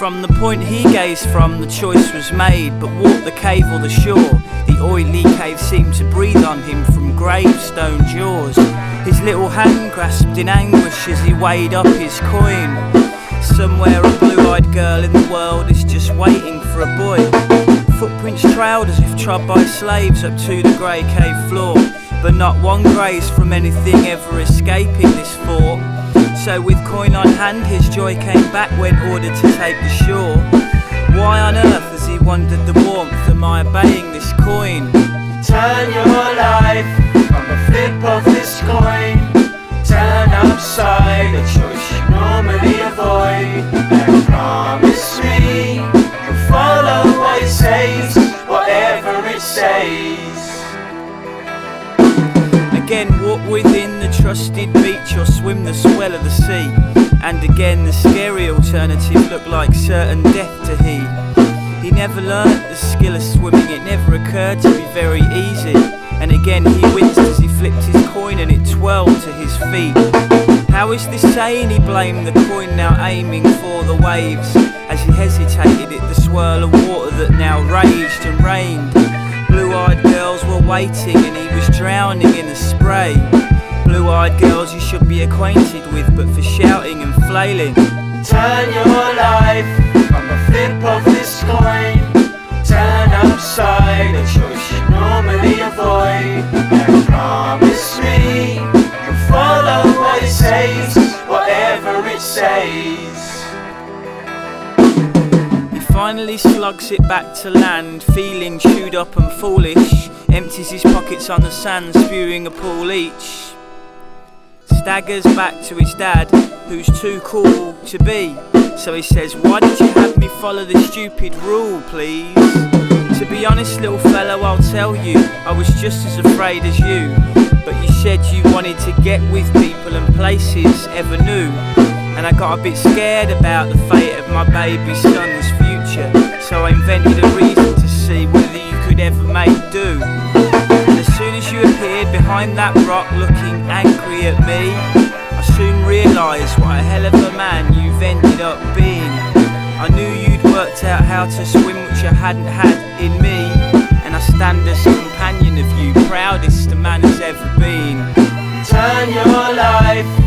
From the point he gazed from, the choice was made, but walk the cave or the shore, the oily cave seemed to breathe on him from gravestone jaws. His little hand grasped in anguish as he weighed up his coin. Somewhere a blue-eyed girl in the world is just waiting for a boy. Footprints trailed as if trod by slaves up to the grey cave floor, but not one graze from anything ever escaping this fort. So with coin on hand his joy came back when ordered to take the shore. Why on earth has he wondered the warmth? Am I obeying this coin? Turn your life on the flip of this coin. Turn upside, a choice you normally avoid. And promise me you'll follow what it says, whatever it says. Again, walk within the trusted beach or swim the swell of the sea. And again, the scary alternative looked like certain death to he. He never learnt the skill of swimming, it never occurred to be very easy. And again, he winced as he flipped his coin and it twirled to his feet. How is this saying? He blamed the coin, now aiming for the waves. As he hesitated at the swirl of water that now raged and rained. Blue-eyed girls were waiting and he was drowning in the spray. Blue-eyed girls you should be acquainted with, but for shouting and flailing. Turn your life on the flip of this coin. Turn upside, a choice you normally avoid. And promise me you'll follow what it says, whatever it says. Finally slugs it back to land, feeling chewed up and foolish. Empties his pockets on the sand, spewing a pool each. Staggers back to his dad, who's too cool to be. So he says, why did you have me follow this stupid rule, please? To be honest, little fellow, I'll tell you, I was just as afraid as you. But you said you wanted to get with people and places ever new. And I got a bit scared about the fate of my baby son's future. So I invented a reason to see whether you could ever make do. And as soon as you appeared behind that rock looking angry at me, I soon realised what a hell of a man you've ended up being. I knew you'd worked out how to swim, which I hadn't had in me. And I stand as a companion of you, proudest a man has ever been. Turn your life